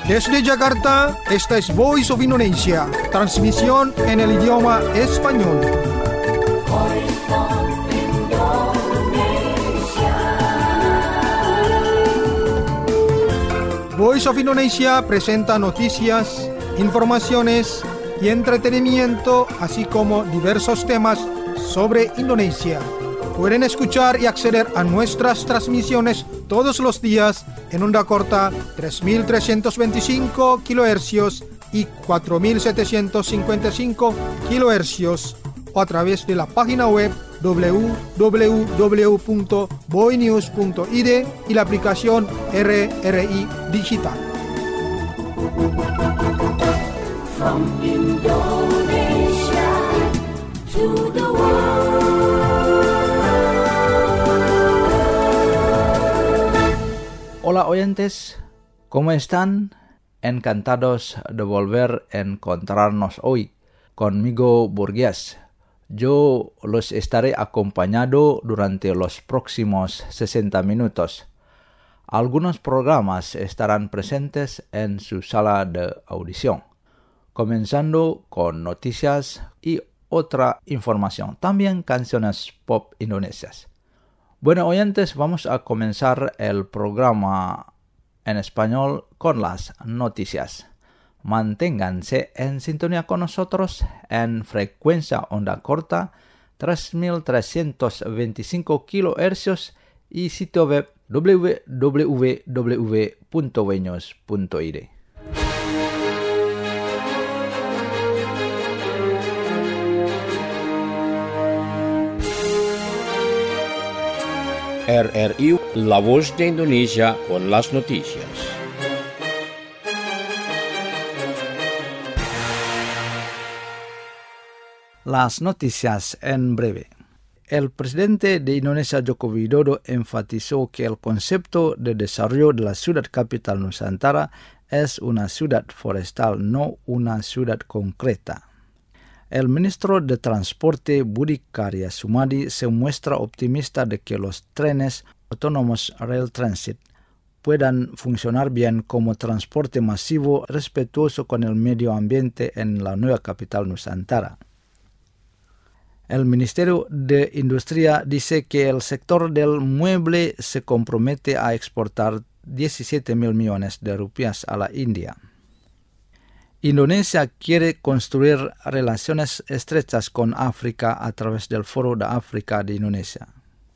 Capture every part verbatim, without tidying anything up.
Desde Jakarta, esta es Voice of Indonesia, transmisión en el idioma español. Voice of Indonesia. Voice of Indonesia presenta noticias, informaciones y entretenimiento, así como diversos temas sobre Indonesia. Pueden escuchar y acceder a nuestras transmisiones todos los días en onda corta tres mil trescientos veinticinco kilohercios y cuatro mil setecientos cincuenta y cinco kilohercios o a través de la página web doble u doble u doble u punto boinews punto i d y la aplicación R R I Digital. From Indonesia to the world. Hola oyentes, ¿cómo están? Encantados de volver a encontrarnos hoy. Conmigo Burgués. Yo los estaré acompañando durante los próximos sesenta minutos. Algunos programas estarán presentes en su sala de audición, comenzando con noticias y otra información, también canciones pop indonesias. Bueno, oyentes, vamos a comenzar el programa en español con las noticias. Manténganse en sintonía con nosotros en frecuencia onda corta tres mil trescientos veinticinco kilohercios y sitio web doble u doble u doble u punto boinews punto i d. R R I, La Voz de Indonesia con las noticias. Las noticias en breve. El presidente de Indonesia, Joko Widodo, enfatizó que el concepto de desarrollo de la ciudad capital Nusantara es una ciudad forestal, no una ciudad concreta. El ministro de Transporte Budi Karya Sumadi se muestra optimista de que los trenes autónomos Rail Transit puedan funcionar bien como transporte masivo respetuoso con el medio ambiente en la nueva capital Nusantara. El Ministerio de Industria dice que el sector del mueble se compromete a exportar diecisiete mil millones de rupias a la India. Indonesia quiere construir relaciones estrechas con África a través del Foro de África de Indonesia.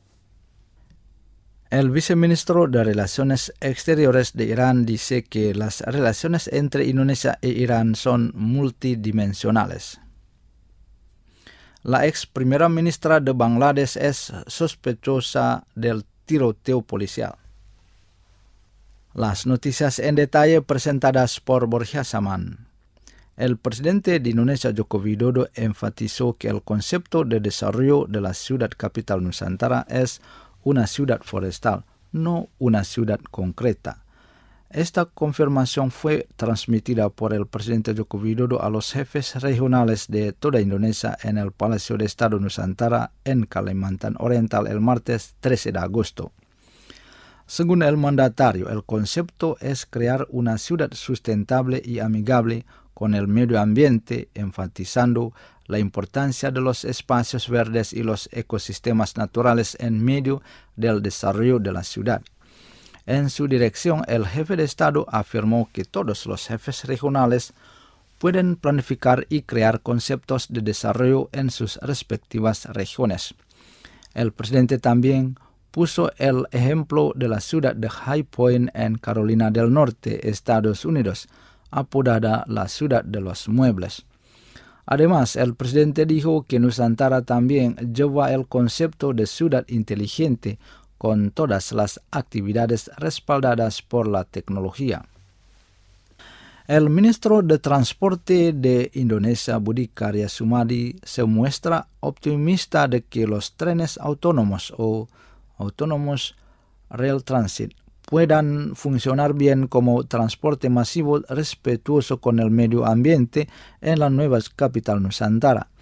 El viceministro de Relaciones Exteriores de Irán dice que las relaciones entre Indonesia e Irán son multidimensionales. La ex primera ministra de Bangladesh es sospechosa del tiroteo policial. Las noticias en detalle presentadas por Borja Saman. El presidente de Indonesia, Joko Widodo, enfatizó que el concepto de desarrollo de la ciudad capital Nusantara es una ciudad forestal, no una ciudad concreta. Esta confirmación fue transmitida por el presidente Joko Widodo a los jefes regionales de toda Indonesia en el Palacio de Estado Nusantara en Kalimantan Oriental el martes trece de agosto. Según el mandatario, el concepto es crear una ciudad sustentable y amigable con el medio ambiente, enfatizando la importancia de los espacios verdes y los ecosistemas naturales en medio del desarrollo de la ciudad. En su dirección, el jefe de Estado afirmó que todos los jefes regionales pueden planificar y crear conceptos de desarrollo en sus respectivas regiones. El presidente también puso el ejemplo de la ciudad de High Point en Carolina del Norte, Estados Unidos, apodada la ciudad de los muebles. Además, el presidente dijo que Nusantara también lleva el concepto de ciudad inteligente con todas las actividades respaldadas por la tecnología. El ministro de Transporte de Indonesia, Budi Karya Sumadi, se muestra optimista de que los trenes autónomos o autónomos Rail Transit puedan funcionar bien como transporte masivo respetuoso con el medio ambiente en la nueva capital Nusantara.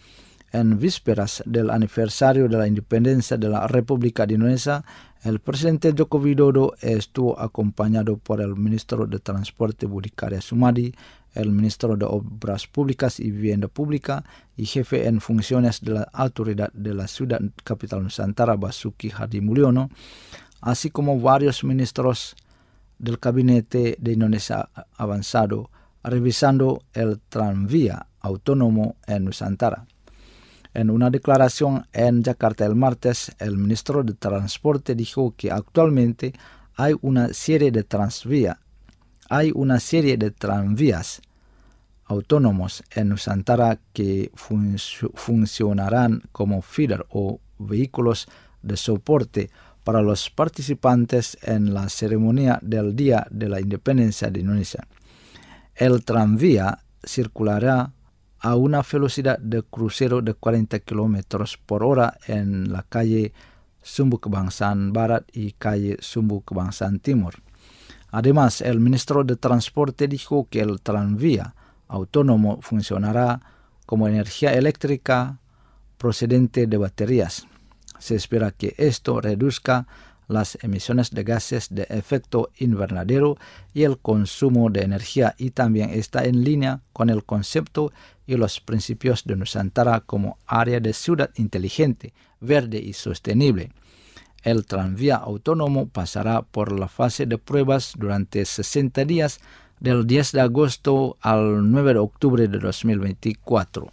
En vísperas del aniversario de la independencia de la República de Indonesia, el presidente Joko Widodo estuvo acompañado por el ministro de Transporte Budi Karya Sumadi, el ministro de Obras Públicas y Vivienda Pública y jefe en funciones de la autoridad de la ciudad capital Nusantara Basuki Hadi Mulyono, así como varios ministros del Gabinete de Indonesia Avanzado, revisando el tranvía autónomo en Nusantara. En una declaración en Jakarta el martes, el ministro de Transporte dijo que actualmente hay una serie de transvías, hay una serie de tranvías autónomos en Nusantara que fun- funcionarán como feeder o vehículos de soporte para los participantes en la ceremonia del Día de la Independencia de Indonesia. El tranvía circulará a una velocidad de crucero de cuarenta kilómetros por hora en la calle Sumbu Kebangsaan Barat y calle Sumbu Kebangsaan Timur. Además, el ministro de Transporte dijo que el tranvía autónomo funcionará como energía eléctrica procedente de baterías. Se espera que esto reduzca las emisiones de gases de efecto invernadero y el consumo de energía, y también está en línea con el concepto y los principios de Nusantara como área de ciudad inteligente, verde y sostenible. El tranvía autónomo pasará por la fase de pruebas durante sesenta días del diez de agosto al nueve de octubre de dos mil veinticuatro.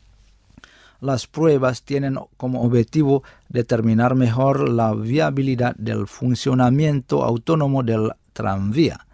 Las pruebas tienen como objetivo determinar mejor la viabilidad del funcionamiento autónomo del tranvía.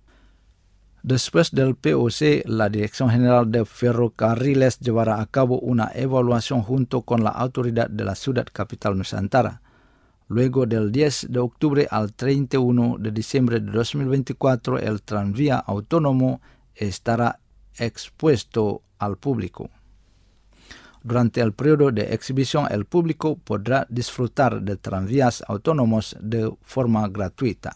Después del P O C, la Dirección General de Ferrocarriles llevará a cabo una evaluación junto con la autoridad de la ciudad capital Nusantara. Luego del diez de octubre al treinta y uno de diciembre de dos mil veinticuatro, el tranvía autónomo estará expuesto al público. Durante el periodo de exhibición, el público podrá disfrutar de tranvías autónomos de forma gratuita.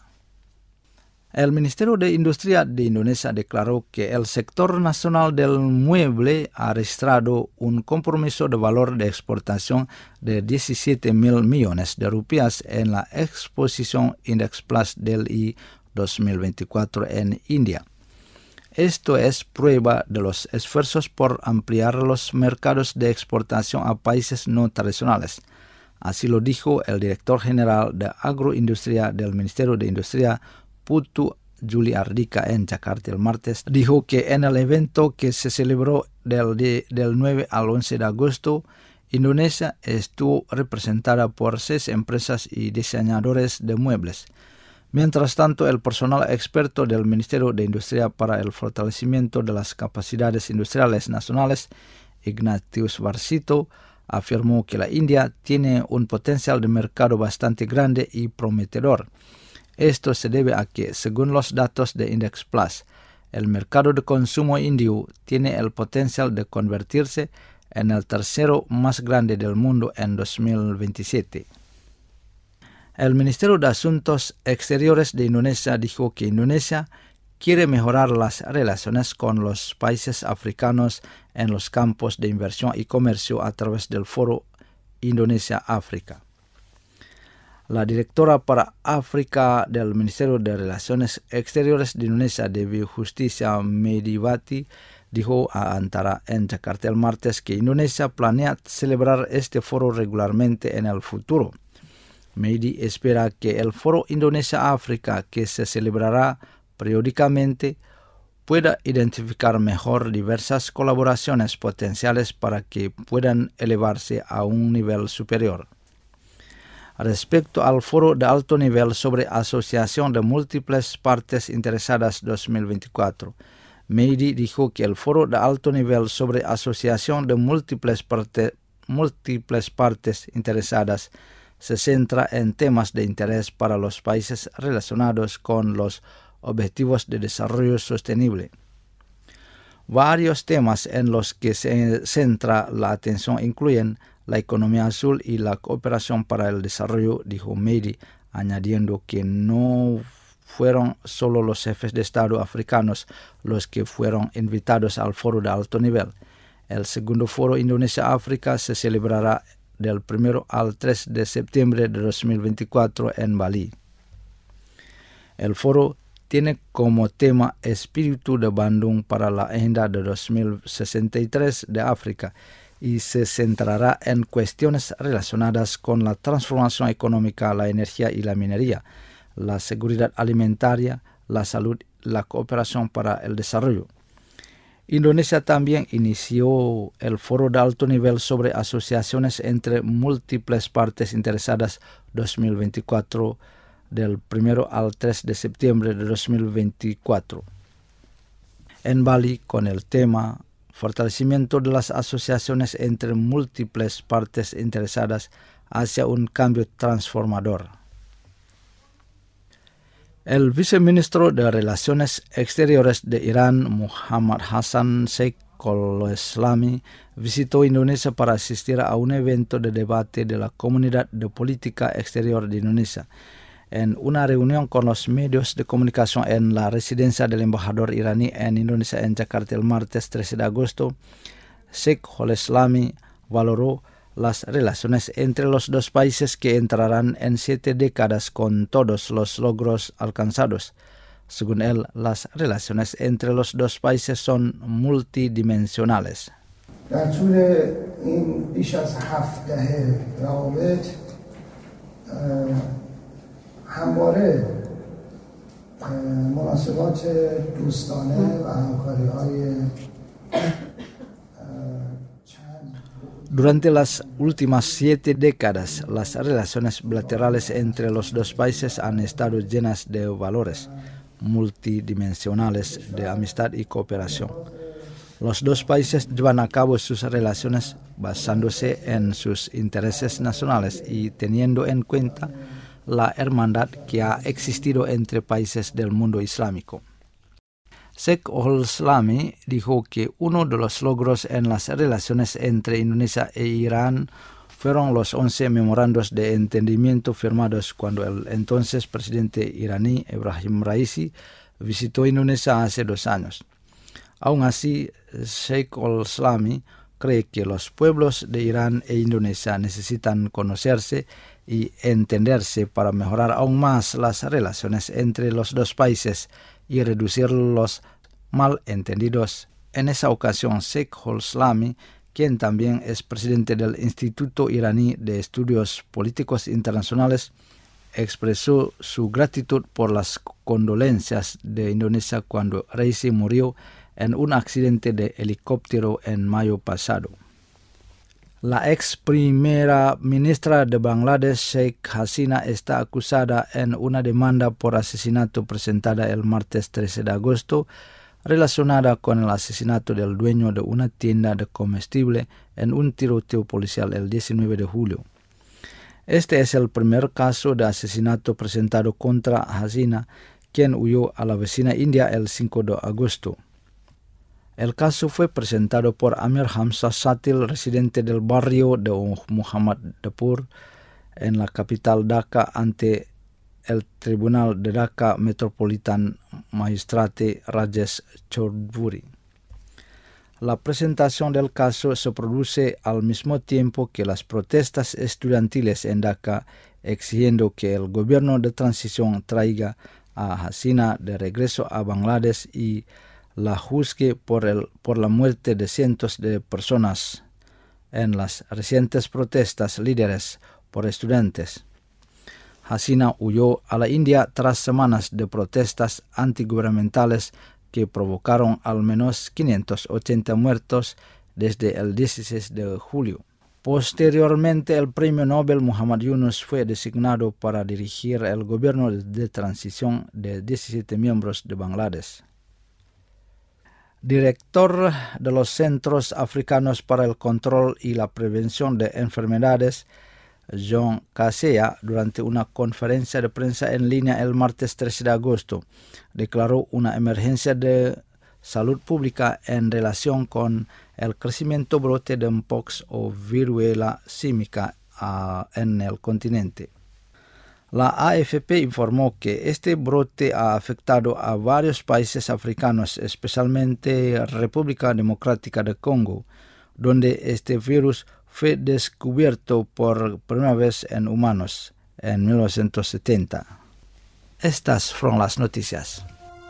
El Ministerio de Industria de Indonesia declaró que el sector nacional del mueble ha registrado un compromiso de valor de exportación de diecisiete mil millones de rupias en la exposición Index Plus del I dos mil veinticuatro en India. Esto es prueba de los esfuerzos por ampliar los mercados de exportación a países no tradicionales. Así lo dijo el director general de Agroindustria del Ministerio de Industria, Putu Juli Ardika, en Jakarta el martes. Dijo que en el evento que se celebró del, de, del nueve al once de agosto, Indonesia estuvo representada por seis empresas y diseñadores de muebles. Mientras tanto, el personal experto del Ministerio de Industria para el fortalecimiento de las capacidades industriales nacionales, Ignatius Varsito, afirmó que la India tiene un potencial de mercado bastante grande y prometedor. Esto se debe a que, según los datos de Index Plus, el mercado de consumo indio tiene el potencial de convertirse en el tercero más grande del mundo en dos mil veintisiete. El Ministerio de Asuntos Exteriores de Indonesia dijo que Indonesia quiere mejorar las relaciones con los países africanos en los campos de inversión y comercio a través del Foro Indonesia-África. La directora para África del Ministerio de Relaciones Exteriores de Indonesia, Dewi Justicia Mediwati, dijo a Antara en Jakarta el martes que Indonesia planea celebrar este foro regularmente en el futuro. Medi espera que el Foro Indonesia-África, que se celebrará periódicamente, pueda identificar mejor diversas colaboraciones potenciales para que puedan elevarse a un nivel superior. Respecto al Foro de Alto Nivel sobre Asociación de Múltiples Partes Interesadas dos mil veinticuatro, Medi dijo que el Foro de Alto Nivel sobre Asociación de Múltiples, parte, múltiples Partes Interesadas se centra en temas de interés para los países relacionados con los Objetivos de Desarrollo Sostenible. Varios temas en los que se centra la atención incluyen la economía azul y la cooperación para el desarrollo, dijo Medi, añadiendo que no fueron solo los jefes de Estado africanos los que fueron invitados al foro de alto nivel. El segundo foro Indonesia-África se celebrará del primero al tres de septiembre de dos mil veinticuatro en Bali. El foro tiene como tema Espíritu de Bandung para la Agenda de dos mil sesenta y tres de África y se centrará en cuestiones relacionadas con la transformación económica, la energía y la minería, la seguridad alimentaria, la salud, la cooperación para el desarrollo. Indonesia también inició el foro de alto nivel sobre asociaciones entre múltiples partes interesadas dos mil veinticuatro del primero al tres de septiembre de dos mil veinticuatro en Bali con el tema Fortalecimiento de las asociaciones entre múltiples partes interesadas hacia un cambio transformador. El viceministro de Relaciones Exteriores de Irán, Muhammad Hassan Sheikh al-Islami, visitó Indonesia para asistir a un evento de debate de la Comunidad de Política Exterior de Indonesia. En una reunión con los medios de comunicación en la residencia del embajador iraní en Indonesia en Jakarta el martes trece de agosto, Sheikh al-Islami valoró las relaciones entre los dos países que entrarán en siete décadas con todos los logros alcanzados. Según él, las relaciones entre los dos países son multidimensionales. در طول این بیش از هفت دهه روابط همواره مناسبات دوستانه و همکاری‌های Durante las últimas siete décadas, las relaciones bilaterales entre los dos países han estado llenas de valores multidimensionales de amistad y cooperación. Los dos países llevan a cabo sus relaciones basándose en sus intereses nacionales y teniendo en cuenta la hermandad que ha existido entre países del mundo islámico. Sheikh al-Islami dijo que uno de los logros en las relaciones entre Indonesia e Irán fueron los once memorandos de entendimiento firmados cuando el entonces presidente iraní Ebrahim Raisi visitó Indonesia hace dos años. Aún así, Sheikh al-Islami cree que los pueblos de Irán e Indonesia necesitan conocerse y entenderse para mejorar aún más las relaciones entre los dos países y reducir los malentendidos. En esa ocasión, Sheikh al-Islami, quien también es presidente del Instituto Iraní de Estudios Políticos Internacionales, expresó su gratitud por las condolencias de Indonesia cuando Raisi murió en un accidente de helicóptero en mayo pasado. La ex primera ministra de Bangladesh, Sheikh Hasina, está acusada en una demanda por asesinato presentada el martes trece de agosto, relacionada con el asesinato del dueño de una tienda de comestible en un tiroteo policial el diecinueve de julio. Este es el primer caso de asesinato presentado contra Hasina, quien huyó a la vecina India el cinco de agosto. El caso fue presentado por Amir Hamzah Satil, residente del barrio de Muhammadpur, en la capital Dhaka, ante el Tribunal de Dhaka Metropolitan Magistrate Rajesh Choudhury. La presentación del caso se produce al mismo tiempo que las protestas estudiantiles en Dhaka exigiendo que el gobierno de transición traiga a Hasina de regreso a Bangladesh y la juzgue por, el, por la muerte de cientos de personas en las recientes protestas líderes por estudiantes. Hasina huyó a la India tras semanas de protestas antigubernamentales que provocaron al menos quinientos ochenta muertos desde el dieciséis de julio. Posteriormente, el premio Nobel Muhammad Yunus fue designado para dirigir el gobierno de transición de diecisiete miembros de Bangladesh. Director de los Centros Africanos para el Control y la Prevención de Enfermedades, John Kaseya, durante una conferencia de prensa en línea el martes trece de agosto, declaró una emergencia de salud pública en relación con el crecimiento brote de mpox o viruela símica uh, en el continente. La A F P informó que este brote ha afectado a varios países africanos, especialmente República Democrática de Congo, donde este virus fue descubierto por primera vez en humanos en mil novecientos setenta. Estas fueron las noticias.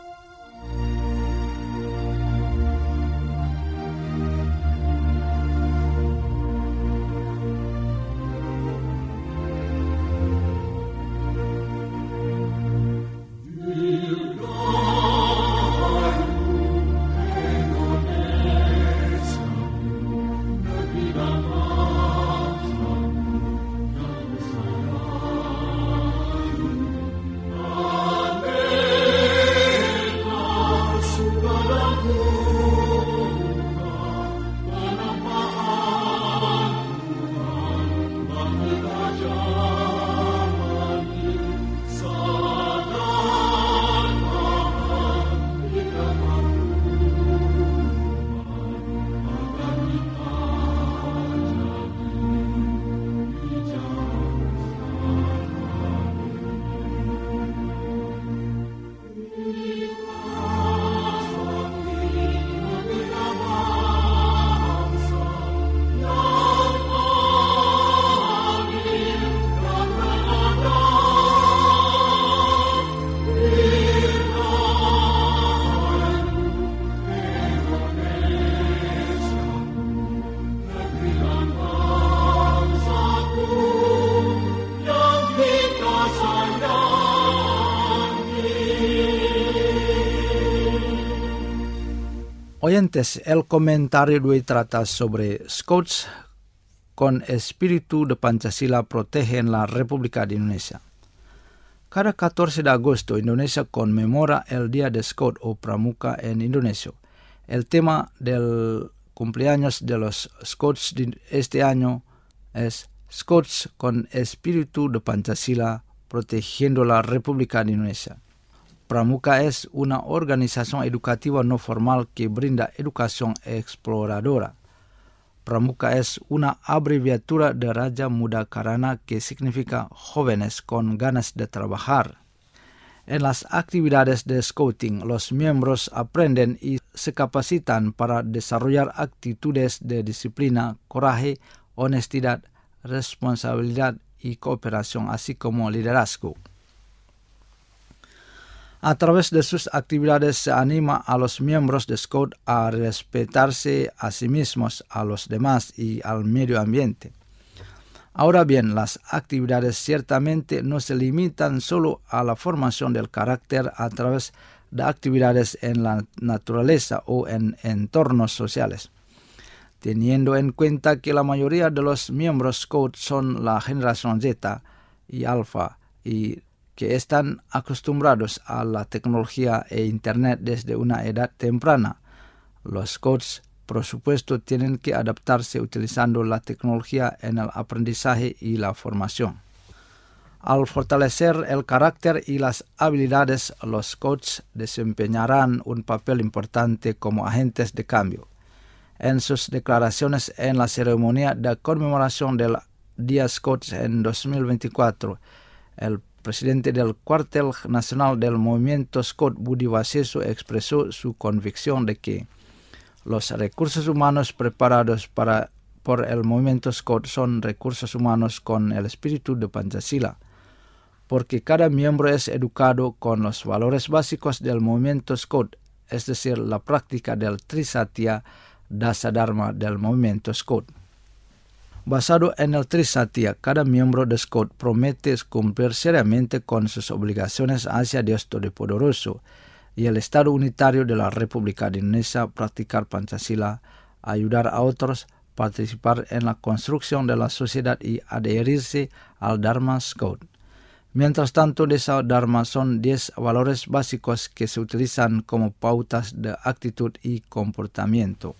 Oyentes, el comentario de hoy trata sobre Scouts con espíritu de Pancasila protegen la República de Indonesia. Cada catorce de agosto, Indonesia conmemora el Día de Scout o Pramuka en Indonesia. El tema del cumpleaños de los Scouts de este año es Scouts con espíritu de Pancasila protegiendo la República de Indonesia. Pramuka es una organización educativa no formal que brinda educación exploradora. Pramuka es una abreviatura de Raja Muda Karana que significa jóvenes con ganas de trabajar. En las actividades de Scouting, los miembros aprenden y se capacitan para desarrollar actitudes de disciplina, coraje, honestidad, responsabilidad y cooperación, así como liderazgo. A través de sus actividades se anima a los miembros de Scout a respetarse a sí mismos, a los demás y al medio ambiente. Ahora bien, las actividades ciertamente no se limitan solo a la formación del carácter a través de actividades en la naturaleza o en entornos sociales. Teniendo en cuenta que la mayoría de los miembros Scout son la generación Z y Alpha y que están acostumbrados a la tecnología e Internet desde una edad temprana, los Scouts, por supuesto, tienen que adaptarse utilizando la tecnología en el aprendizaje y la formación. Al fortalecer el carácter y las habilidades, los Scouts desempeñarán un papel importante como agentes de cambio. En sus declaraciones en la ceremonia de conmemoración del Día Scouts en dos mil veinticuatro, el presidente del Cuartel Nacional del Movimiento Scout, Budi Waseso, expresó su convicción de que los recursos humanos preparados para, por el Movimiento Scout son recursos humanos con el espíritu de Pancasila, porque cada miembro es educado con los valores básicos del Movimiento Scout, es decir, la práctica del Trisatya Dasa Dharma del Movimiento Scout. Basado en el Trisatya, cada miembro de Scout promete cumplir seriamente con sus obligaciones hacia Dios Todopoderoso y el Estado unitario de la República de Indonesia, practicar Pancasila, ayudar a otros, participar en la construcción de la sociedad y adherirse al Dharma Scout. Mientras tanto, de esa Dharma son diez valores básicos que se utilizan como pautas de actitud y comportamiento.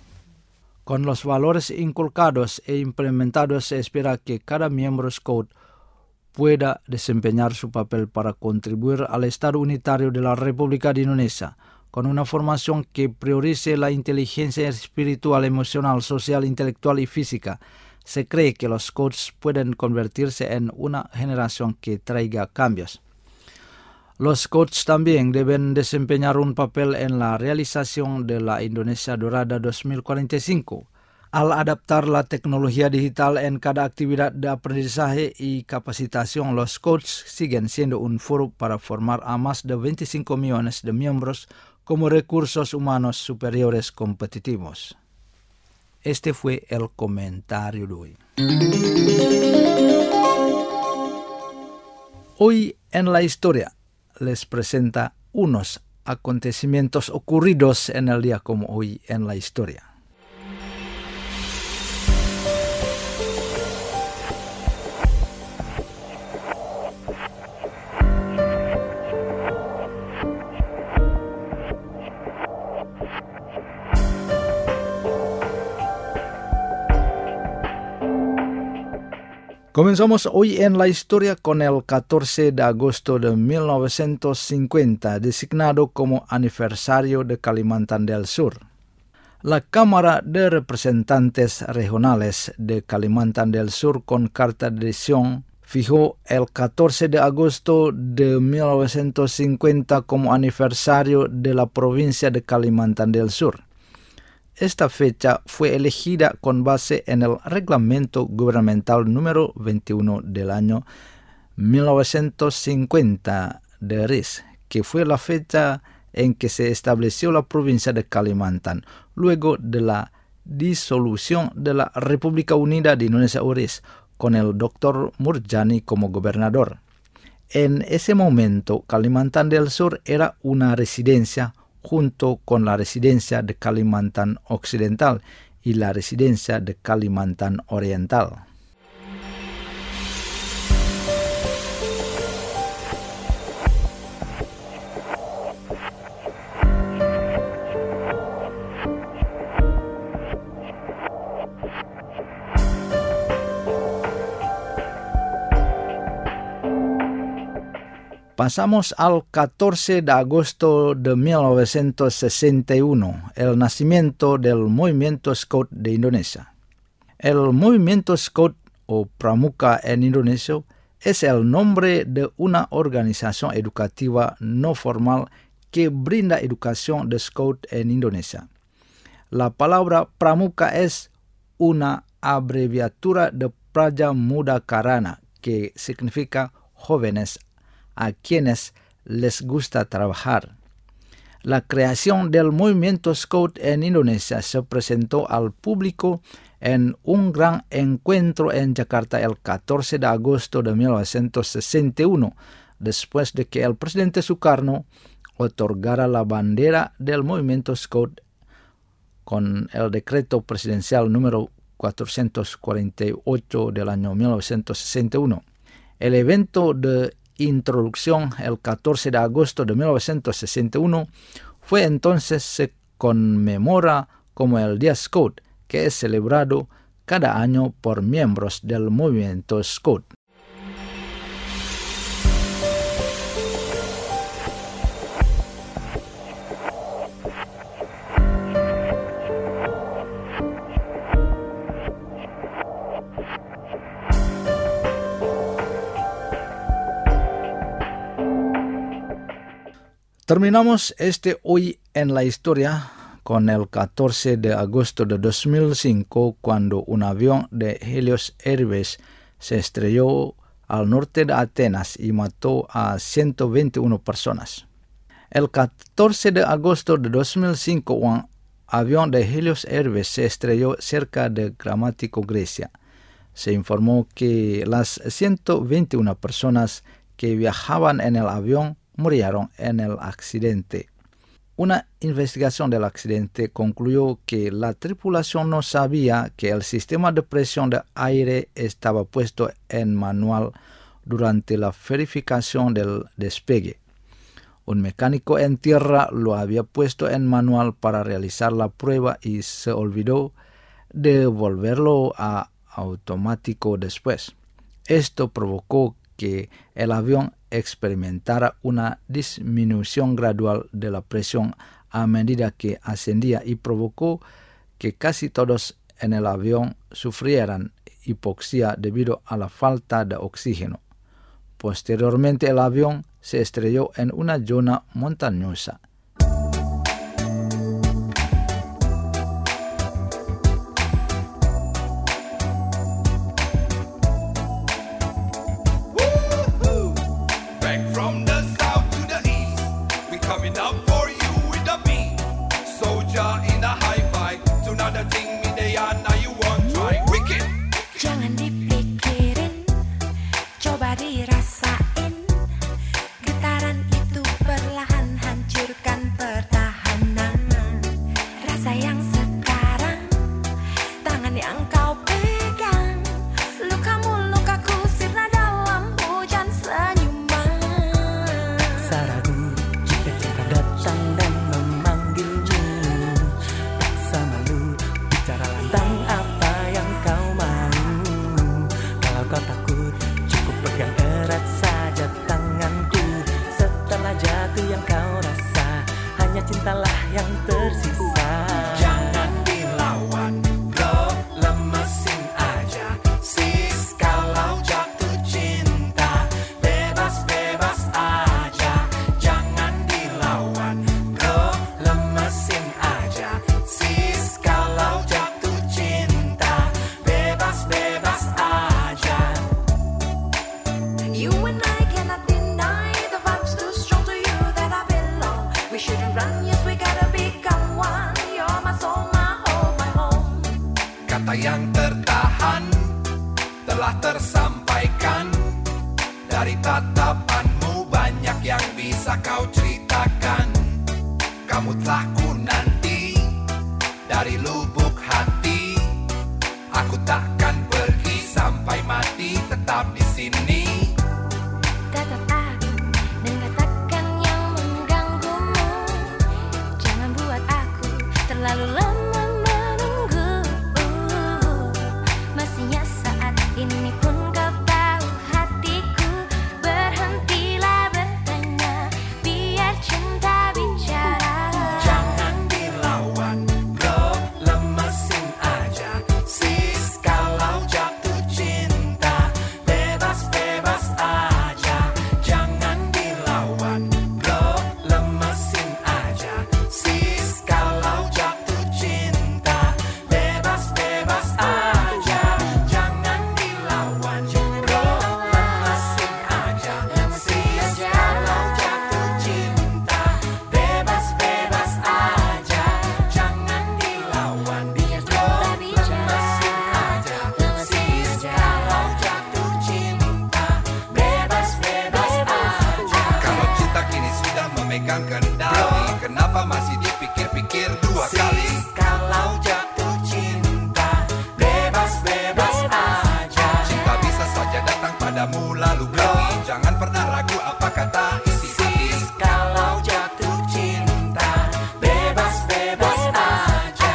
Con los valores inculcados e implementados se espera que cada miembro Scout pueda desempeñar su papel para contribuir al Estado unitario de la República de Indonesia, con una formación que priorice la inteligencia espiritual, emocional, social, intelectual y física. Se cree que los Scouts pueden convertirse en una generación que traiga cambios. Los Scouts también deben desempeñar un papel en la realización de la Indonesia Dorada dos mil cuarenta y cinco. Al adaptar la tecnología digital en cada actividad de aprendizaje y capacitación, los coaches siguen siendo un foro para formar a más de veinticinco millones de miembros como recursos humanos superiores competitivos. Este fue el comentario de hoy. Hoy en la historia les presenta unos acontecimientos ocurridos en el día como hoy en la historia. Comenzamos hoy en la historia con el catorce de agosto de mil novecientos cincuenta, designado como aniversario de Kalimantan del Sur. La Cámara de Representantes Regionales de Kalimantan del Sur, con carta de decisión, fijó el catorce de agosto de mil novecientos cincuenta como aniversario de la provincia de Kalimantan del Sur. Esta fecha fue elegida con base en el Reglamento Gubernamental número veintiuno del año mil novecientos cincuenta de R I S, que fue la fecha en que se estableció la provincia de Kalimantan, luego de la disolución de la República Unida de Indonesia R I S, con el doctor Murjani como gobernador. En ese momento, Kalimantan del Sur era una residencia junto con la residencia de Kalimantan Occidental y la residencia de Kalimantan Oriental. Pasamos al catorce de agosto de mil novecientos sesenta y uno, el nacimiento del Movimiento Scout de Indonesia. El Movimiento Scout o Pramuka en indonesio es el nombre de una organización educativa no formal que brinda educación de Scout en Indonesia. La palabra Pramuka es una abreviatura de Praja Muda Karana, que significa jóvenes a quienes les gusta trabajar. La creación del movimiento Scout en Indonesia se presentó al público en un gran encuentro en Yakarta el catorce de agosto de mil novecientos sesenta y uno, después de que el presidente Sukarno otorgara la bandera del movimiento Scout con el decreto presidencial número cuatrocientos cuarenta y ocho del año mil novecientos sesenta y uno. El evento de introducción el catorce de agosto de mil novecientos sesenta y uno fue entonces se conmemora como el Día Scout, que es celebrado cada año por miembros del movimiento Scout. Terminamos este hoy en la historia con el catorce de agosto de dos mil cinco, cuando un avión de Helios Airways se estrelló al norte de Atenas y mató a ciento veintiuna personas. El catorce de agosto de dos mil cinco, un avión de Helios Airways se estrelló cerca de Gramático, Grecia. Se informó que las ciento veintiuna personas que viajaban en el avión murieron en el accidente. Una investigación del accidente concluyó que la tripulación no sabía que el sistema de presión de aire estaba puesto en manual durante la verificación del despegue. Un mecánico en tierra lo había puesto en manual para realizar la prueba y se olvidó de volverlo a automático después. Esto provocó que el avión experimentara una disminución gradual de la presión a medida que ascendía y provocó que casi todos en el avión sufrieran hipoxia debido a la falta de oxígeno. Posteriormente el avión se estrelló en una zona montañosa. kata yang tertahan telah tersampaikan. Dari tatapanmu banyak yang bisa kau ceritakan. Kamu telah ku nanti dari lubuk hati. Aku takkan pergi sampai mati, tetap di sini. Tetap aku dan katakan yang mengganggumu. Jangan buat aku terlalu lama menunggu. Mestinya saat ini pun kau tahu hatiku. Berhentilah bertanya, biar cinta bicara. Jangan dilawan bro, lemesin aja sis. Kalau jatuh cinta bebas-bebas aja. Jangan dilawan bro, lemesin aja sis. Kalau jatuh cinta bebas-bebas aja. Jangan dilawan bro, lemesin aja sis. Kalau jatuh cinta bebas-bebas aja. Jangan dilawan bro, lemesin aja sis. Kalau jatuh cinta bebas-bebas aja. Kalau cinta kini sudah memegang kendali, kenapa masih dipikir-pikir dua kali? Kalau jatuh cinta bebas-bebas aja. Cinta bisa saja datang padamu lalu pergi. Jangan pernah ragu apa kata isi hati. Kalau jatuh cinta bebas-bebas aja.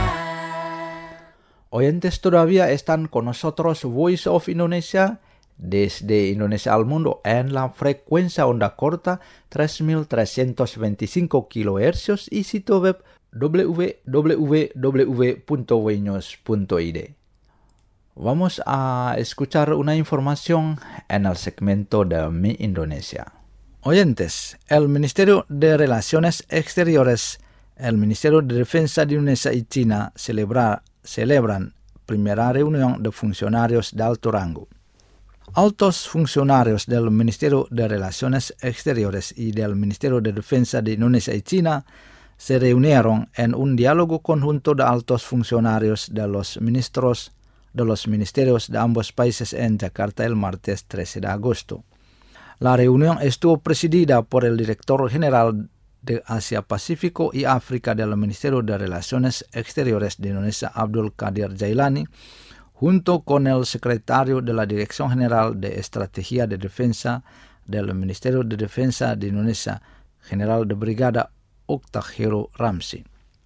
Oyentes todavía están con nosotros Voice of Indonesia desde Indonesia al mundo en la frecuencia onda corta tres mil trescientos veinticinco kilohercios y sitio web w w w punto weños punto i d. Vamos a escuchar una información en el segmento de Mi Indonesia. Oyentes, el Ministerio de Relaciones Exteriores, el Ministerio de Defensa de Indonesia y China celebra, celebran primera reunión de funcionarios de alto rango. Altos funcionarios del Ministerio de Relaciones Exteriores y del Ministerio de Defensa de Indonesia y China se reunieron en un diálogo conjunto de altos funcionarios de los ministros de los ministerios de ambos países en Jakarta el martes trece de agosto. La reunión estuvo presidida por el director general de Asia Pacífico y África del Ministerio de Relaciones Exteriores de Indonesia, Abdul Qadir Jailani, junto con el secretario de la Dirección General de Estrategia de Defensa del Ministerio de Defensa de Indonesia, General de Brigada Octagiro Ramsi.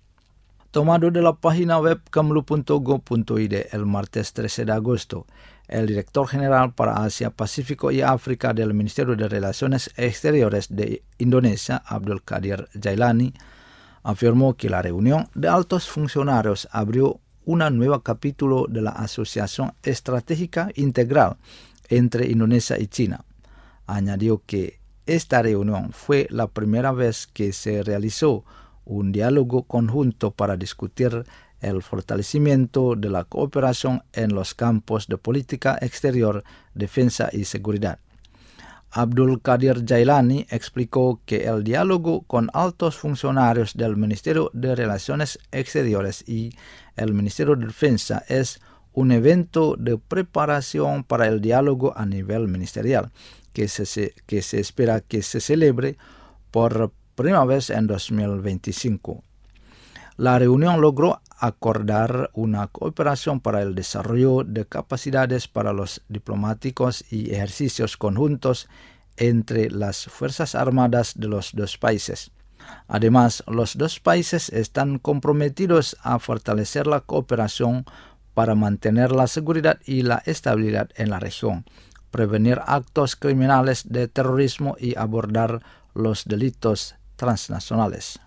Tomado de la página web kamlu punto go punto i d el martes trece de agosto, el director general para Asia Pacífico y África del Ministerio de Relaciones Exteriores de Indonesia, Abdul Qadir Jailani, afirmó que la reunión de altos funcionarios abrió un nuevo capítulo de la Asociación Estratégica Integral entre Indonesia y China. Añadió que esta reunión fue la primera vez que se realizó un diálogo conjunto para discutir el fortalecimiento de la cooperación en los campos de política exterior, defensa y seguridad. Abdul Qadir Jailani explicó que el diálogo con altos funcionarios del Ministerio de Relaciones Exteriores y el Ministerio de Defensa es un evento de preparación para el diálogo a nivel ministerial, que se, que se espera que se celebre por primera vez en dos mil veinticinco. La reunión logró acordar una cooperación para el desarrollo de capacidades para los diplomáticos y ejercicios conjuntos entre las Fuerzas Armadas de los dos países. Además, los dos países están comprometidos a fortalecer la cooperación para mantener la seguridad y la estabilidad en la región, prevenir actos criminales de terrorismo y abordar los delitos transnacionales.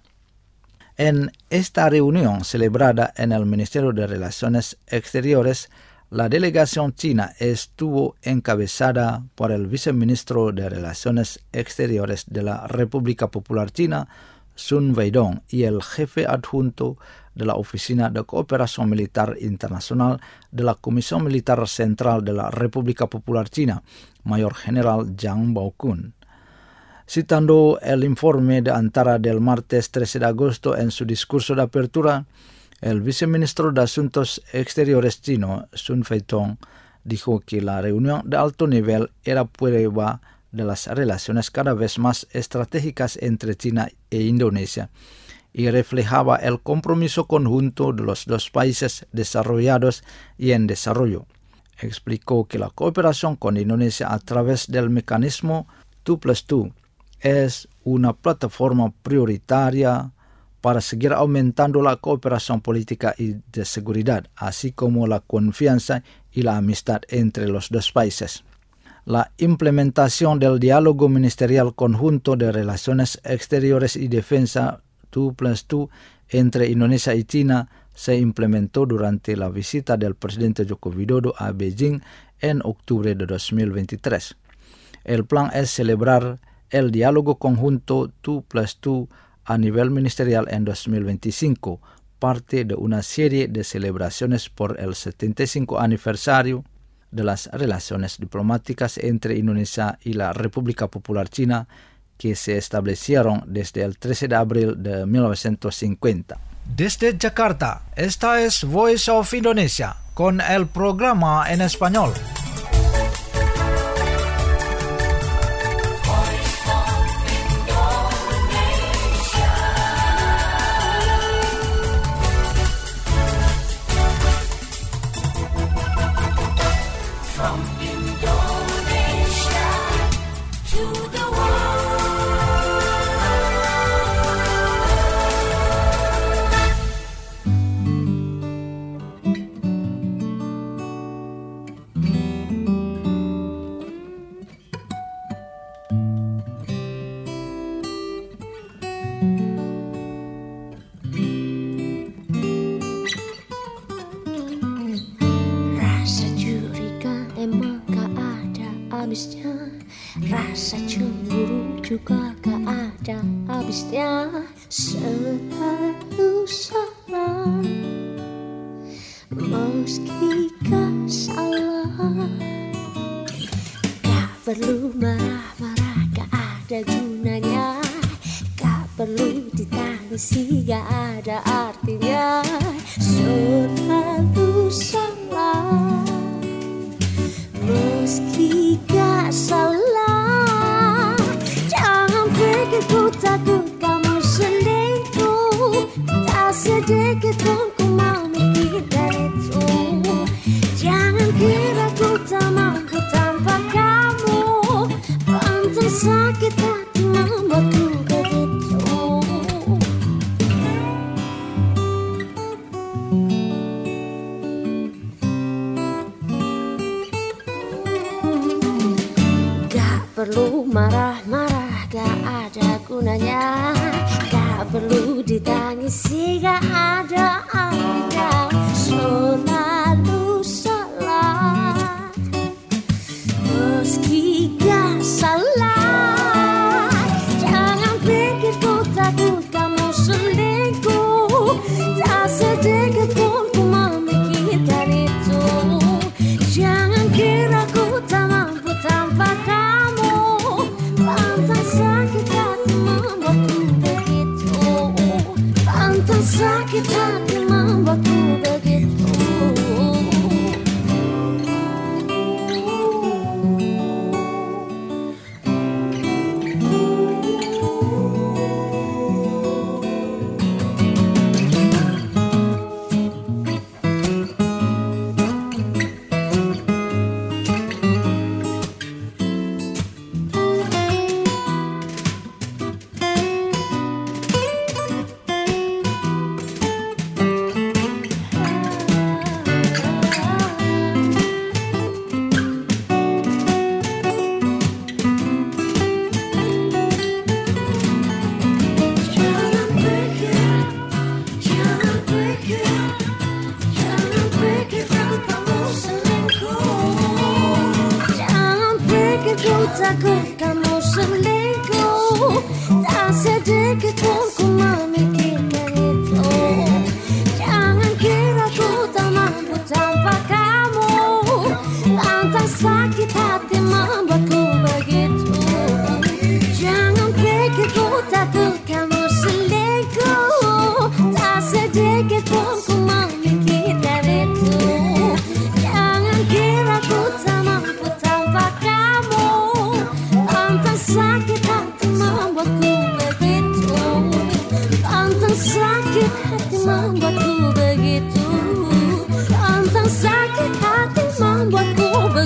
En esta reunión celebrada en el Ministerio de Relaciones Exteriores, la delegación china estuvo encabezada por el viceministro de Relaciones Exteriores de la República Popular China, Sun Weidong, y el jefe adjunto de la Oficina de Cooperación Militar Internacional de la Comisión Militar Central de la República Popular China, Mayor General Zhang Baokun. Citando el informe de Antara del martes trece de agosto en su discurso de apertura, El viceministro de Asuntos Exteriores chino, Sun Feitong, dijo que la reunión de alto nivel era prueba de las relaciones cada vez más estratégicas entre China e Indonesia y reflejaba el compromiso conjunto de los dos países desarrollados y en desarrollo. Explicó que la cooperación con Indonesia a través del mecanismo dos plus dos es una plataforma prioritaria para seguir aumentando la cooperación política y de seguridad, así como la confianza y la amistad entre los dos países. La implementación del diálogo ministerial conjunto de relaciones exteriores y defensa dos plus dos entre Indonesia y China se implementó durante la visita del presidente Joko Widodo a Beijing en octubre de dos mil veintitrés. El plan es celebrar el diálogo conjunto dos plus dos a nivel ministerial en dos mil veinticinco, parte de una serie de celebraciones por el setenta y cinco aniversario de las relaciones diplomáticas entre Indonesia y la República Popular China, que se establecieron desde el trece de abril de mil novecientos cincuenta. Desde Jakarta, esta es Voice of Indonesia con el programa en español. Rasa cemburu juga gak ada habisnya, selalu salah meski gak salah. Gak perlu marah-marah, gak ada gunanya, gak perlu ditangisi, gak ada artinya, selalu salah meski gak salah. Jangan pikir ku takut kamu selingkuh, tak sedikit pun ku mau mikirkan itu. Jangan kira ku tak mampu tanpa kamu, pantas sakit hati membuatku begitu. Perlu marah-marah, gak ada gunanya, gak perlu ditangisi, gak ada artinya, selalu salah meski gak salah. Jangan pikir ku takut kamu selingkuh, tak sedikit pun ku memikirkan itu. Jangan kira ku tak mampu tanpa kamu, sakit hati membuatku begitu, pantas sakit hati membuatku begitu. Takut kamu selingkuh, tak sedikit pun ku memikirkan itu. Jangan kira ku tak mampu tanpa kamu, lantas sakit hati membuatku begitu. Jangan pikir ku takut kamu selingkuh, tak sedikit pun ku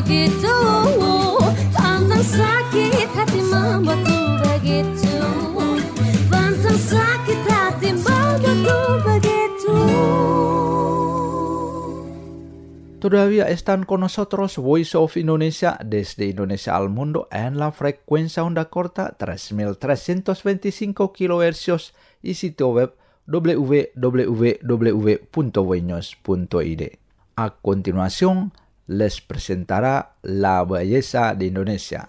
begitu, pantang sakit hati membuatku begitu, pantang sakit hati membuatku begitu. Todavía están con nosotros Voice of Indonesia desde Indonesia al mundo en la frecuencia onda corta tres mil trescientos veinticinco kilohercios y sitio web w w w punto voinews punto i d. A continuación, les presentará la belleza de Indonesia.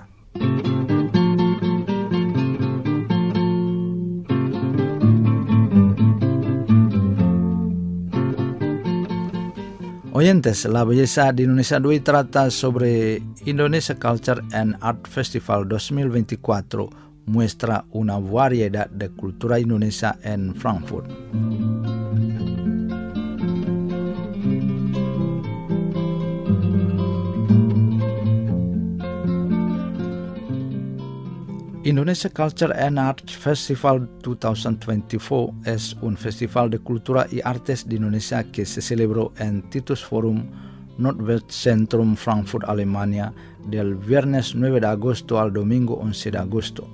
Oyentes, la belleza de Indonesia de hoy trata sobre Indonesia Culture and Art Festival dos mil veinticuatro. Muestra una variedad de cultura indonesia en Frankfurt. Indonesia Culture and Art Festival dos mil veinticuatro es un festival de cultura y artes de Indonesia que se celebró en Titus Forum, Nordwestzentrum, Frankfurt, Alemania, del viernes nueve de agosto al domingo once de agosto.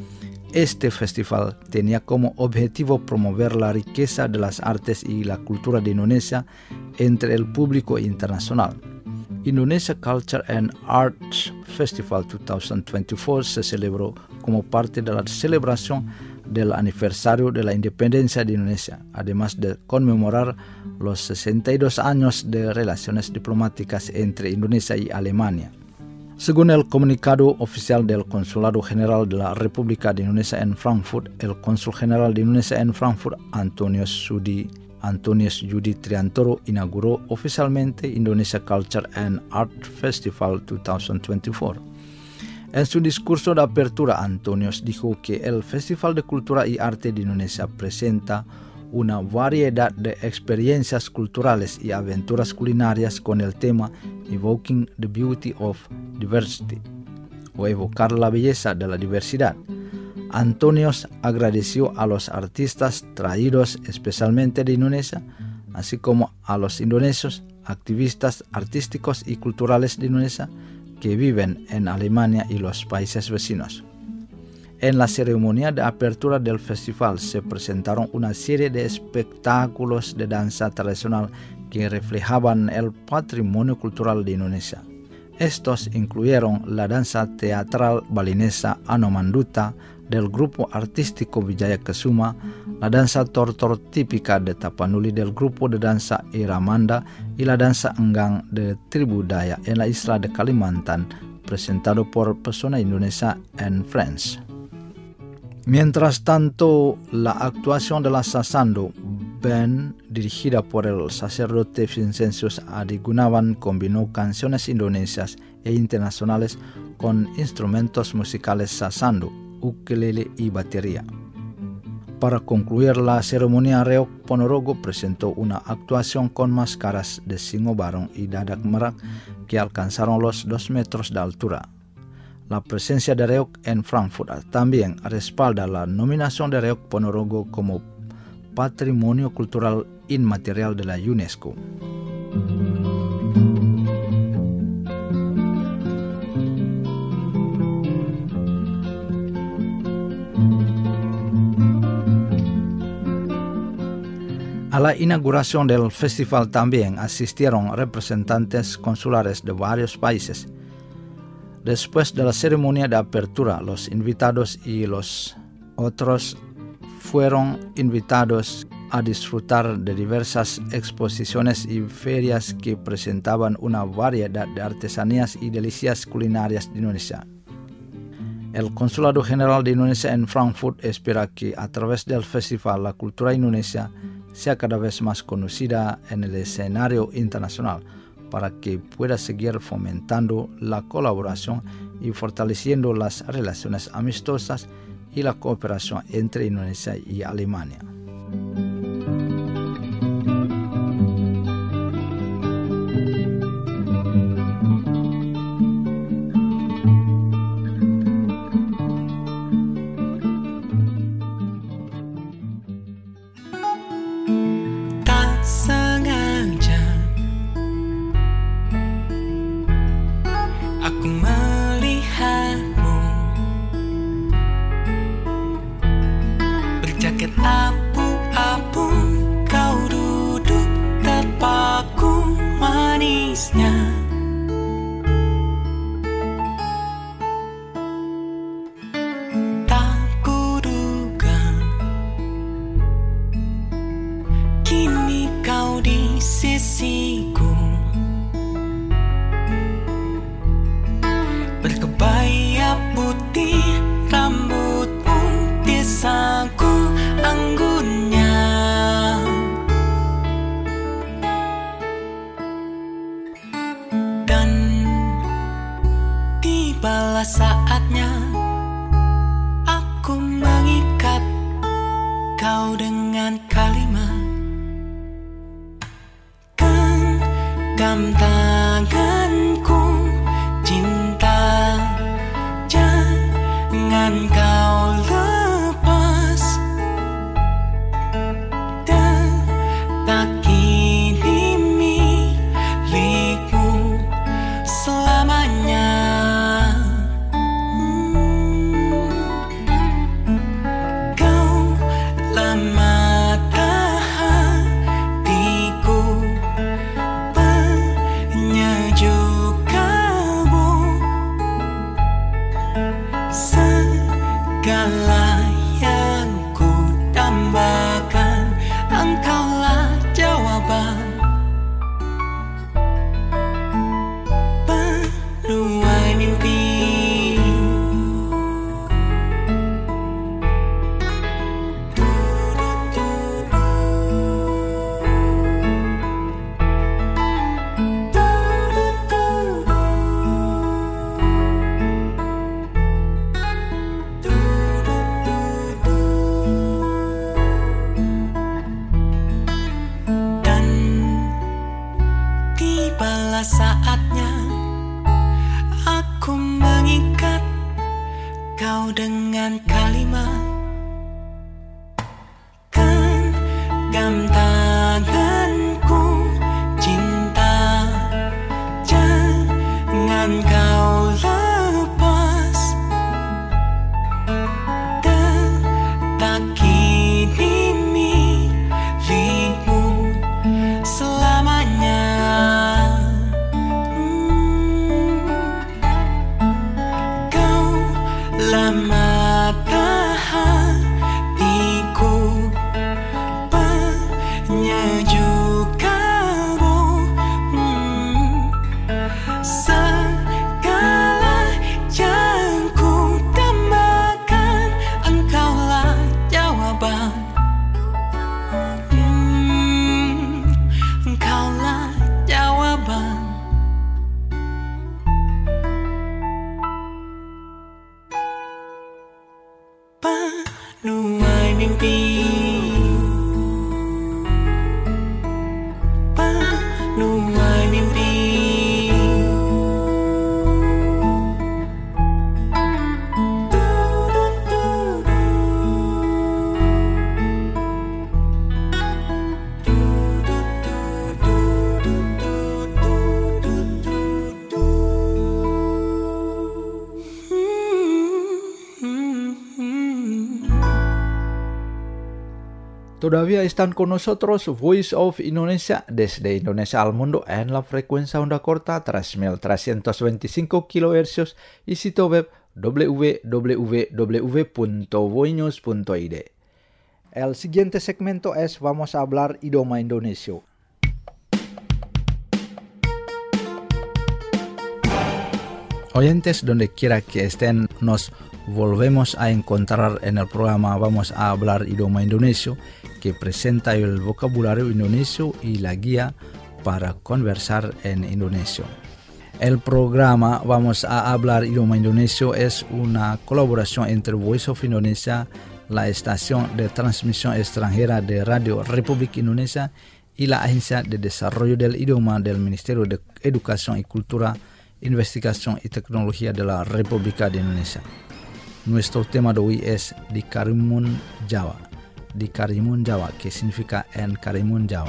Este festival tenía como objetivo promover la riqueza de las artes y la cultura de Indonesia entre el público internacional. Indonesia Culture and Arts Festival dos mil veinticuatro se celebró como parte de la celebración del aniversario de la independencia de Indonesia, además de conmemorar los sesenta y dos años de relaciones diplomáticas entre Indonesia y Alemania. Según el comunicado oficial del Consulado General de la República de Indonesia en Frankfurt, el Cónsul General de Indonesia en Frankfurt, Antonius Sudi Antonius Yudi Triantoro, inauguró oficialmente Indonesia Culture and Art Festival dos mil veinticuatro. En su discurso de apertura, Antonius dijo que el Festival de Cultura y Arte de Indonesia presenta una variedad de experiencias culturales y aventuras culinarias con el tema Evoking the Beauty of Diversity, o evocar la belleza de la diversidad. Antonius agradeció a los artistas traídos especialmente de Indonesia, así como a los indonesios, activistas artísticos y culturales de Indonesia que viven en Alemania y los países vecinos. En la ceremonia de apertura del festival se presentaron una serie de espectáculos de danza tradicional que reflejaban el patrimonio cultural de Indonesia. Estos incluyeron la danza teatral balinesa Anomanduta del grupo artístico Wijaya Kesuma, la danza tortor típica de Tapanuli del grupo de danza Iramanda y la danza enggang de tribu Dayak en la isla de Kalimantan, presentado por Pesona Indonesia and Friends. Mientras tanto, la actuación de la Sasando Band, dirigida por el sacerdote Vincentius Adi Gunawan, combinó canciones indonesias e internacionales con instrumentos musicales Sasando, ukelele y batería. Para concluir la ceremonia, Reok Ponorogo presentó una actuación con máscaras de singo barong y dadak merak que alcanzaron los dos metros de altura. La presencia de Reok en Frankfurt también respalda la nominación de Reok Ponorogo como Patrimonio Cultural Inmaterial de la UNESCO. A la inauguración del festival también asistieron representantes consulares de varios países. Después de la ceremonia de apertura, los invitados y los otros fueron invitados a disfrutar de diversas exposiciones y ferias que presentaban una variedad de artesanías y delicias culinarias de Indonesia. El Consulado General de Indonesia en Frankfurt espera que a través del festival la cultura indonesia sea cada vez más conocida en el escenario internacional, para que pueda seguir fomentando la colaboración y fortaleciendo las relaciones amistosas y la cooperación entre Indonesia y Alemania. aku melihatmu berjaket abu-abu, kau duduk terpaku manisnya. Tak kuduga kini kau di sisiku, berkebaya putih, rambut putih saku anggurnya. Dan tibalah saatnya aku mengikat kau dengan kalimat, genggam tanganku cinta, jangan kau lepas. Detak ini milikmu selamanya. Hmm. Kau lama hatiku, penyejuk kalbu, segala yang ku dambakan, engkaulah jawaban. Penuai mimpi, dan tibalah saatnya aku mengikat kau dengan kalimat, genggam tanganku cinta, jangan kau lepas. Detak ini milikmu selamanya. Hmm. Kau lama hatiku, penyejuk kalbu. Hmm. Segala yang ku dambakan, engkaulah jawaban. Hmm. Engkaulah jawaban. Penuai mimpi, penuai mimpi. Todavía están con nosotros Voice of Indonesia desde Indonesia al mundo en la frecuencia onda corta tres mil trescientos veinticinco kilohercios y sitio web w w w punto voinews punto i d. El siguiente segmento es Vamos a hablar idioma Indonesia. Oyentes, donde quiera que estén, nos volvemos a encontrar en el programa Vamos a hablar idioma Indonesia, que presenta el vocabulario indonesio y la guía para conversar en indonesio. El programa Vamos a hablar idioma Indonesia es una colaboración entre Voice of Indonesia, la estación de transmisión extranjera de Radio Republik Indonesia y la Agencia de Desarrollo del Idioma del Ministerio de Educación y Cultura, Investigación y Tecnología de la República de Indonesia. Nuestro tema de hoy es Di Karimun Jawa. Di Karimun Jawa, que significa en Karimun Jawa.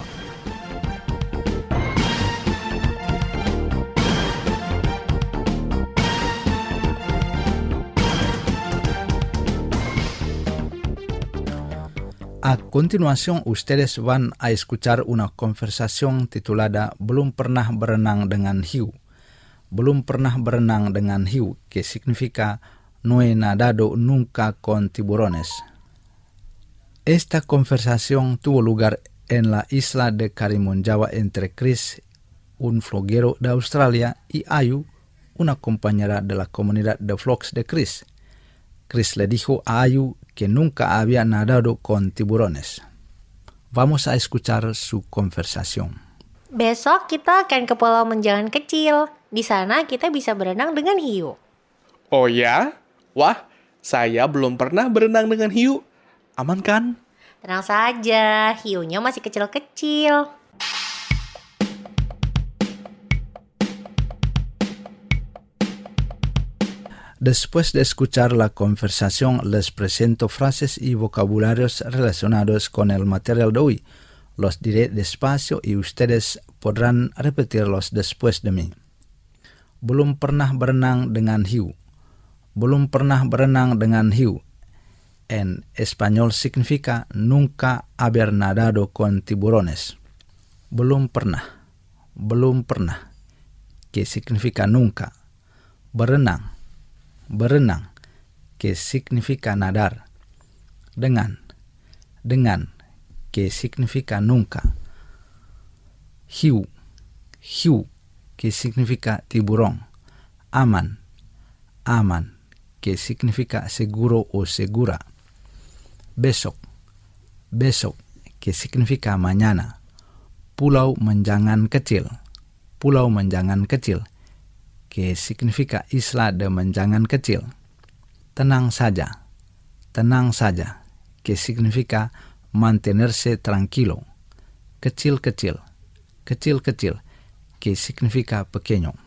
A continuación, ustedes van a escuchar una conversación titulada Belum pernah berenang dengan hiu. Belum pernah berenang dengan hiu, que significa no he nadado nunca con tiburones. Esta conversación tuvo lugar en la isla de Karimun Jawa entre Chris, un vloguero de Australia, y Ayu, una compañera de la comunidad de vlogs de Chris. Chris le dijo a Ayu que nunca había nadado con tiburones. Vamos a escuchar su conversación. Besok kita akan ke Pulau Menjangan Kecil. Di sana kita bisa berenang dengan hiu. Oh ya? Wah, saya belum pernah berenang dengan hiu. Aman kan? Tenang saja, hiunya masih kecil-kecil. Después de escuchar la conversación, les presento frases y vocabularios relacionados con el material de hoy. Los diré despacio y ustedes podrán repetirlos después de mí. Belum pernah berenang dengan hiu. Belum pernah berenang dengan hiu. En español significa nunca haber nadado con tiburones. Belum pernah. Belum pernah. Que significa nunca. Berenang. Berenang, que significa nadar. Dengan, dengan, que significa nunca. Hiu, hiu, que significa tiburón. Aman, aman, que significa seguro o segura. Besok, besok, que significa mañana. Pulau Menjangan Kecil, pulau Menjangan Kecil, que significa isla de menjangan kecil. Tenang saja, tenang saja, que significa mantenerse tranquilo. Kecil-kecil, kecil-kecil, que significa pequeño.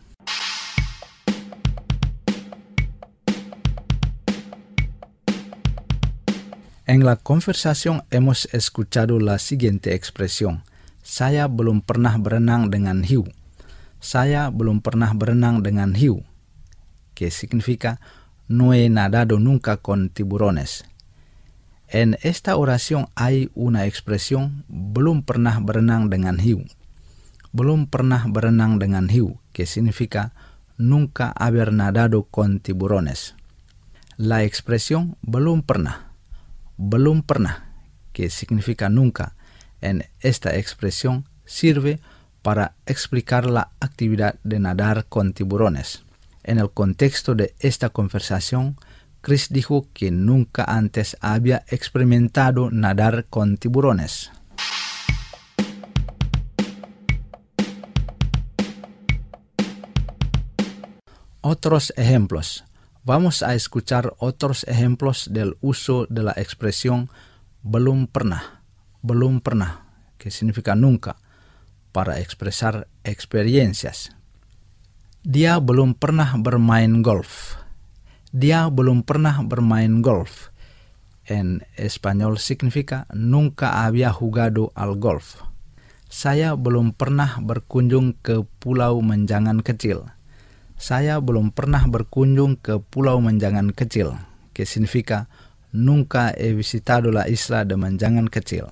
En la conversación hemos escuchado la siguiente expresión. Saya belum pernah berenang dengan hiu. Saya belum pernah berenang dengan hiu, que significa no he nadado nunca con tiburones. En esta oración hay una expresión belum pernah berenang dengan hiu. Belum pernah berenang dengan hiu, que significa nunca haber nadado con tiburones. La expresión belum pernah, belum pernah, que significa nunca, en esta expresión sirve para explicar la actividad de nadar con tiburones. En el contexto de esta conversación, Chris dijo que nunca antes había experimentado nadar con tiburones. Otros ejemplos. Vamos a escuchar otros ejemplos del uso de la expresión belum pernah, belum pernah, que significa nunca, para expresar experiencias. Dia belum pernah bermain golf. Dia belum pernah bermain golf. En español significa nunca había jugado al golf. Saya belum pernah berkunjung ke Pulau Menjangan Kecil. Saya belum pernah berkunjung ke Pulau Menjangan Kecil, que significa nunca he visitado la isla de Menjangan Kecil.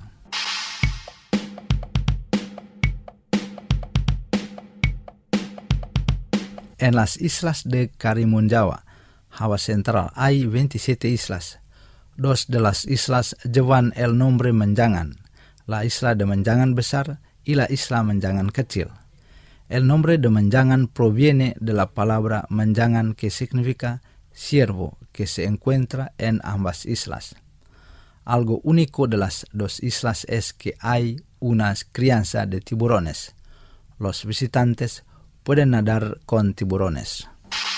En las islas de Karimun Jawa, Java Central, hay veintisiete islas. Dos de las islas llevan el nombre Menjangan, la isla de Menjangan Besar y la isla Menjangan Kecil. El nombre de Menjangan proviene de la palabra Menjangan, que significa ciervo, que se encuentra en ambas islas. Algo único de las dos islas es que hay una crianza de tiburones. Los visitantes pueden nadar con tiburones.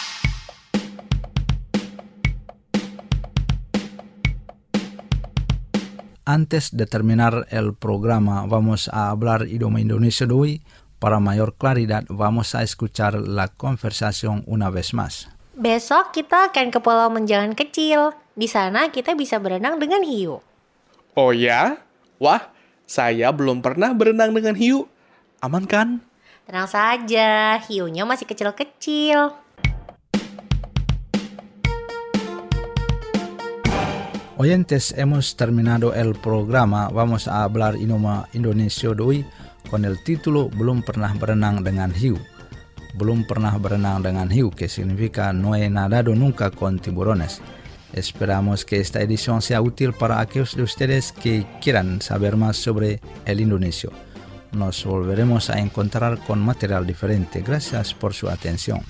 Antes de terminar el programa, vamos a hablar idioma Indonesia de hoy. Para mayor claridad, vamos a escuchar la conversación una vez más. Besok kita akan ke Pulau Menjangan Kecil. Di sana kita bisa berenang dengan hiu. Oh ya? Wah, saya belum pernah berenang dengan hiu. Aman kan? Tenang saja, hiunya masih kecil-kecil. Oyentes, hemos terminado el programa. Vamos a hablar idioma Indonesia de hoy con el título Belum pernah berenang dengan hiu. Belum pernah berenang dengan hiu, que significa no he nadado nunca con tiburones. Esperamos que esta edición sea útil para aquellos de ustedes que quieran saber más sobre el indonesio. Nos volveremos a encontrar con material diferente. Gracias por su atención.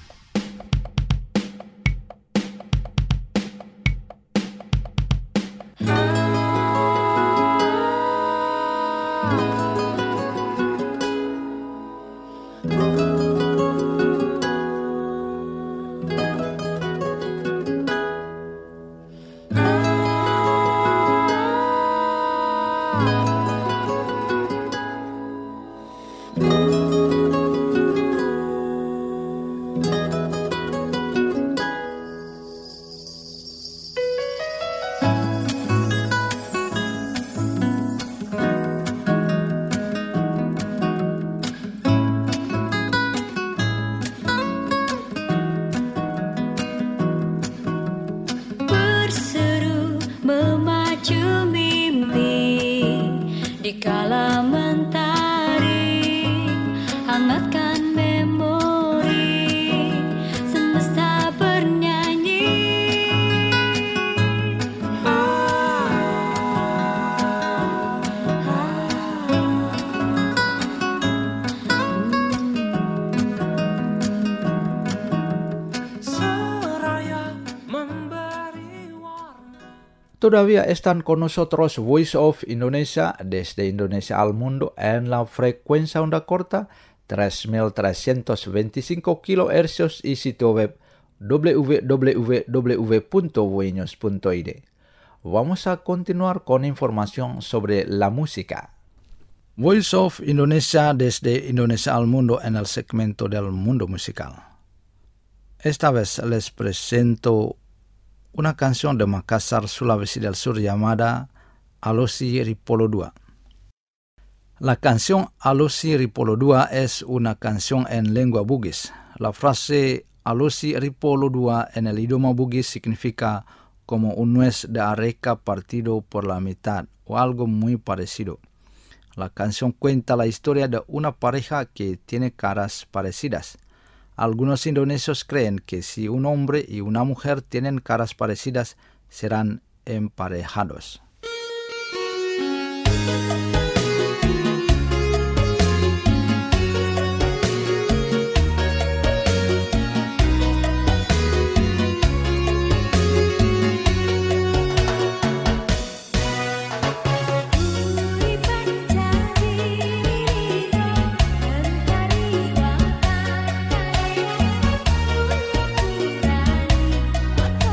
Dikala mentari hangatkan memori, semesta bernyanyi. Seraya memberi warna. Todavía están con nosotros Voice of Indonesia desde Indonesia al mundo en la frecuencia onda corta tres mil trescientos veinticinco kilohercios y sitio web w w w punto voinews punto i d. Vamos a continuar con información sobre la música. Voice of Indonesia desde Indonesia al mundo en el segmento del mundo musical. Esta vez les presento una canción de Makassar, Sulawesi del Sur llamada Alosi Ripolo dua. La canción Alosi Ripolo dua es una canción en lengua Bugis. La frase Alosi Ripolo dua en el idioma Bugis significa como un nuez de areca partido por la mitad o algo muy parecido. La canción cuenta la historia de una pareja que tiene caras parecidas. Algunos indonesios creen que si un hombre y una mujer tienen caras parecidas, serán emparejados.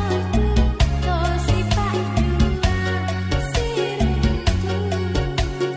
Tosi padu siritu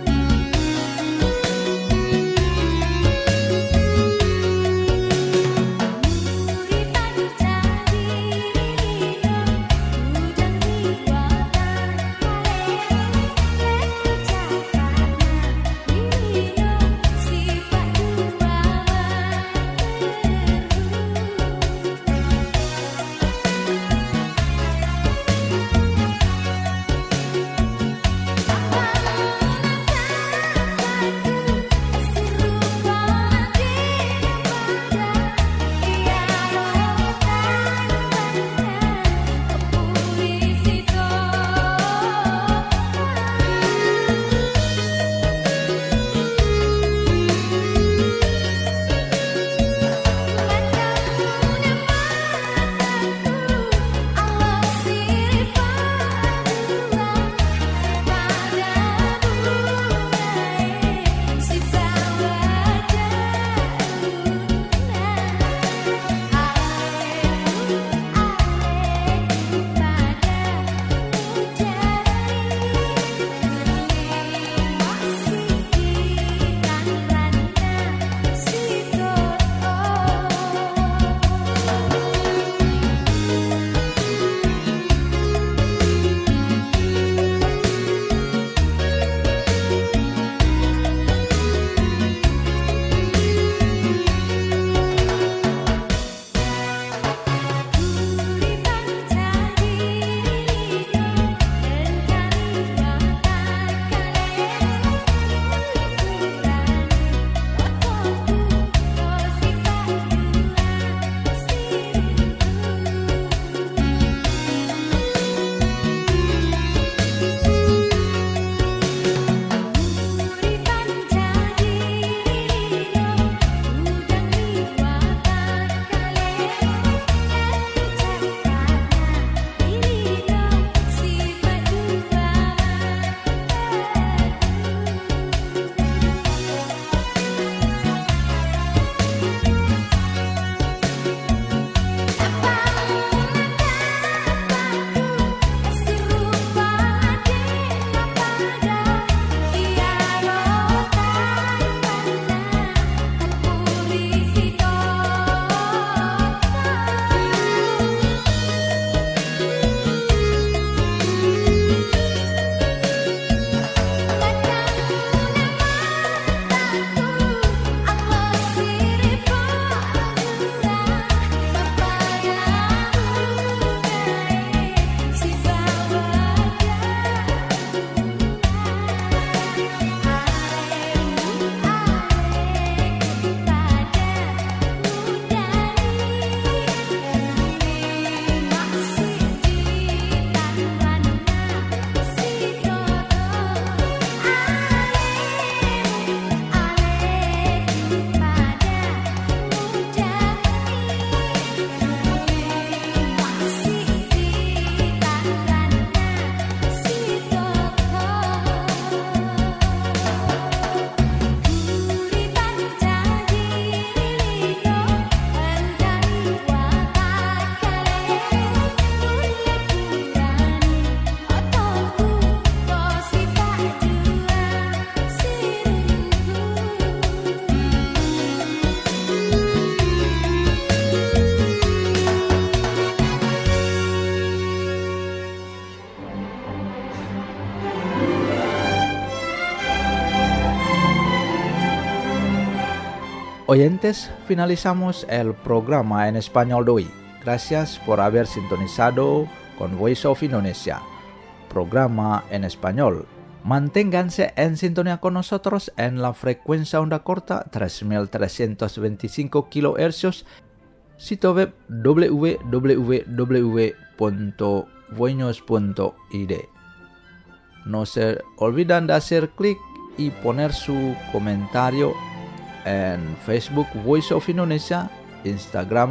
oyentes, finalizamos el programa en español de hoy. Gracias por haber sintonizado con Voice of Indonesia, programa en español. Manténganse en sintonía con nosotros en la frecuencia onda corta tres mil trescientos veinticinco kilohercios, sitio web w w w punto voinos punto i d. No se olviden de hacer clic y poner su comentario en Facebook Voice of Indonesia, Instagram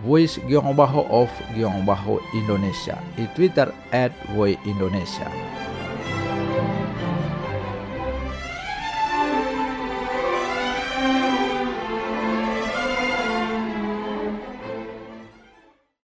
voice-of-indonesia y Twitter at voice indonesia.